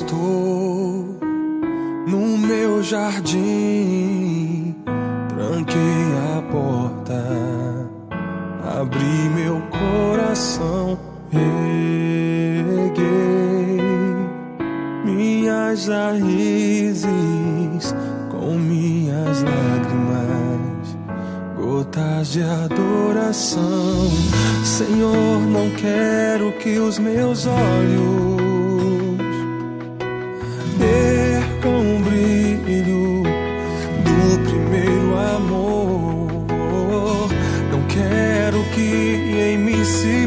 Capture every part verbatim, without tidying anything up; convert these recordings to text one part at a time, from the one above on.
estou no meu jardim, tranquei a porta, abri meu coração, reguei minhas raízes com minhas lágrimas, gotas de adoração. Senhor, não quero que os meus olhos percam o brilho do primeiro amor. Não quero que em mim se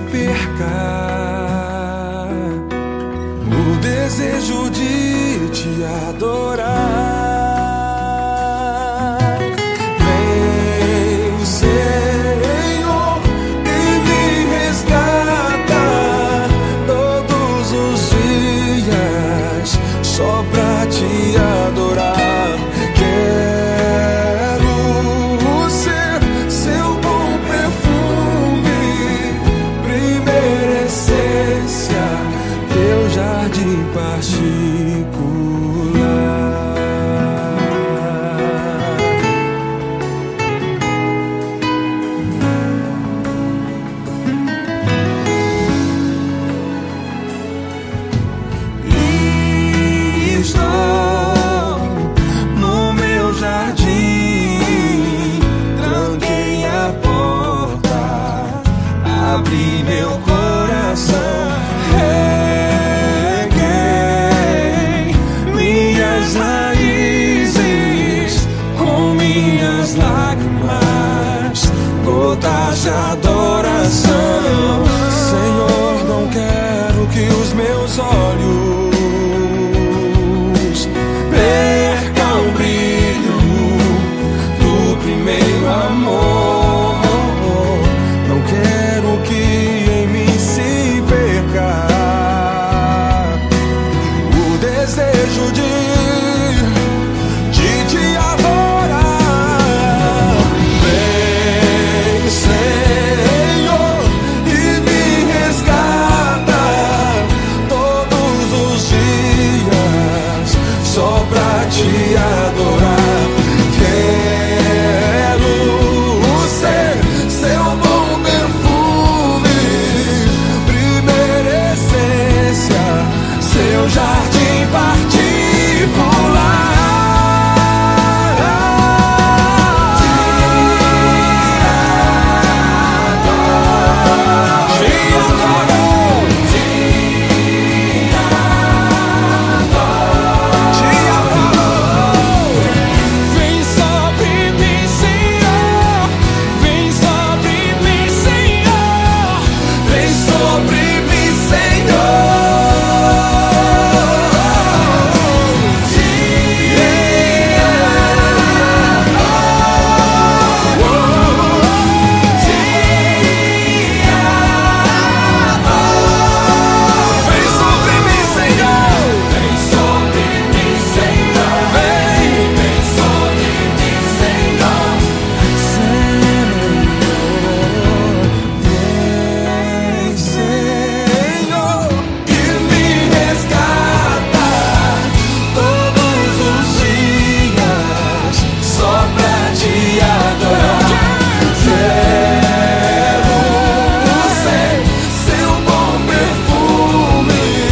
perca o desejo de te adorar. Vem, Senhor, e me resgata todos os dias só pra te adorar. Quero ser seu bom perfume, primeira essência, teu jardim particular. Estou no meu jardim, tranquei a porta, abri meu coração, reguei minhas raízes com minhas lágrimas, gotas de adoração. Senhor, não quero que os meus olhos percam o brilho do primeiro amor. Não quero que em mim se perca o desejo de, de te adorar. Vem, Senhor, e me resgata todos os dias só pra te adorar. Quero ser seu bom perfume, primeira essência, seu jardim particular.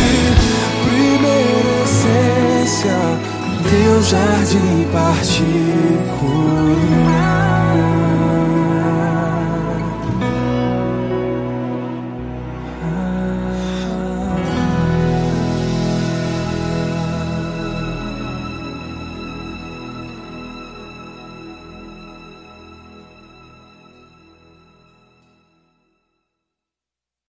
Teu jardim particular.